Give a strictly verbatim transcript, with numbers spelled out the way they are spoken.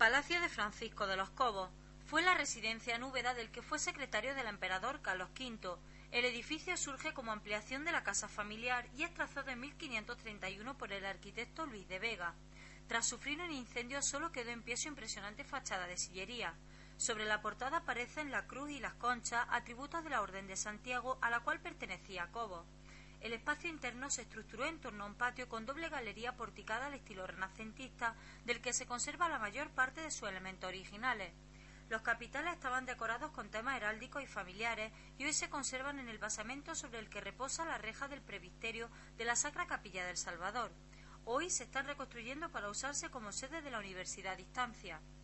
Palacio de Francisco de los Cobos fue la residencia en Úbeda del que fue secretario del emperador Carlos quinto. El edificio surge como ampliación de la casa familiar y es trazado en mil quinientos treinta y uno por el arquitecto Luis de Vega. Tras sufrir un incendio solo quedó en pie su impresionante fachada de sillería. Sobre la portada aparecen la cruz y las conchas, atributos de la Orden de Santiago a la cual pertenecía Cobos. El espacio interno se estructuró en torno a un patio con doble galería porticada al estilo renacentista, del que se conserva la mayor parte de sus elementos originales. Los capiteles estaban decorados con temas heráldicos y familiares y hoy se conservan en el basamento sobre el que reposa la reja del presbiterio de la Sacra Capilla del Salvador. Hoy se están reconstruyendo para usarse como sede de la Universidad a distancia.